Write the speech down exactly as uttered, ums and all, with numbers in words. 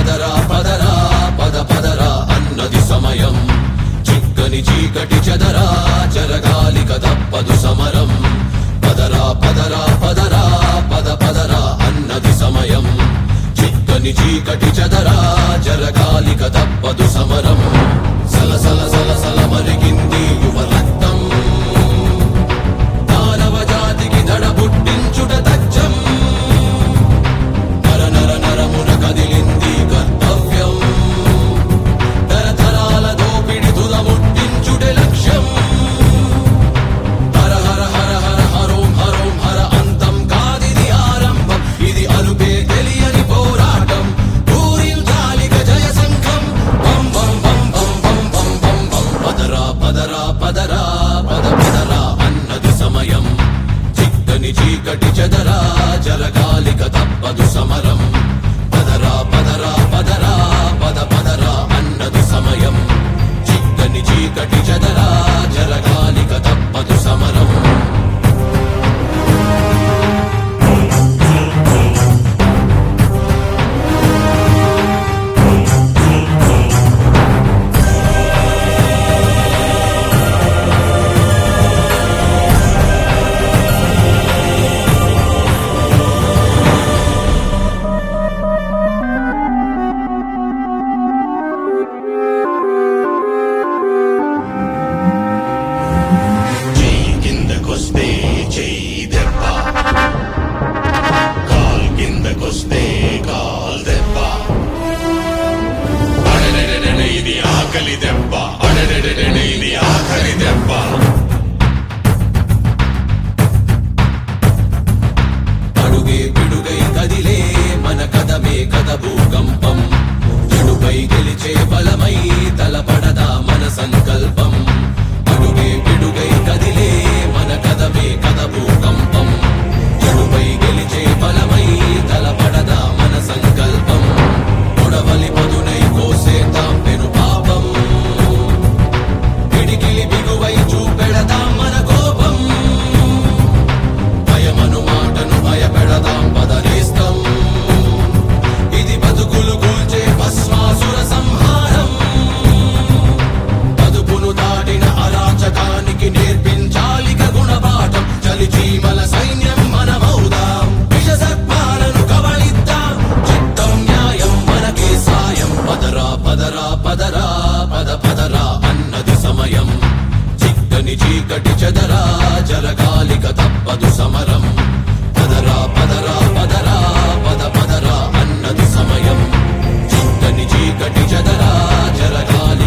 పదరా పదరా పద పదరా అన్నది సమయం చిక్కని చీకటి చెదరా జరగాలిక తప్పదు సమరం పదరా పదరా పదరా పద పదరా అన్నది సమయం చిక్కని చీకటి చెదరా జరగాలిక తప్పదు సమరం సల సల సల సల మరిగింది యువ రక్తం మానవ జాతికి దడ పుట్టించుట తథ్యం నర నర నరమున కదిలింది కర్తవ్యం తరతరాల దోపిడి తుదముట్టించుటే లక్ష్యం హర హర హర హర హరోం హరోం హర అంతం కాదిది ఆరంభం ఇది అలుపే తెలియని పోరాటం పూరించాలిక జయ సంఘం బం బం బం బం బం బం బం బం పదరా పదరా పదరా పద పదరా అన్నది సమయం చిక్కని చీకటి చెదరా జరగాలిక తప్పదు సమరం పదరా పదరా పదరా పద పదరా అన్నది సమయం చిక్కని చీకటి చెదరా జరగాలిక తప్పదు సమరం చెయ్యి కిందకొస్తే చెయ్యి దెబ్బ కాల్ కిందకొస్తే కాల్ దెబ్బ అడడడడడ ఇది ఆకలి దెబ్బ అడడడడడ ఇది ఆఖరి దెబ్బ అడుగే పిడుగై కదిలే మన కదమే కద భూకంపం చెడుపై గెలిచే బలమై తలపడదా మన సంకల్పం అడుగే పిడుగై కదిలే మన కదమే కద భూకంపం చెడుపై గెలిచే బలమై తలపడదా మన సంకల్పం పొడవలి పదునై కోసేతాం పెను పాపం పిడికిలి బిగువై చూపెడదాం మన కోపం భయమను మాటను భయపెడదాం పదనేస్తం ఇది బతుకులు కూల్చే భస్మాసుర సంహారం పదుపును దాటిన అరాచకానికి నేర్పించాలిక గుణపాఠం చలి చీమల సైన్యం మనమౌదాం విష సర్పాలను కబళిద్దాం చిత్తం న్యాయం మనకే సాయం పదరా పదరా పదరా పద పదరా అన్నది సమయం చిక్కని చీకటి చెదరా జరగాలిక తప్పదు సమరం పదరా పదరా పదరా పద పదరా అన్నది సమయం చిక్కని చీకటి చెదరా జరగాలి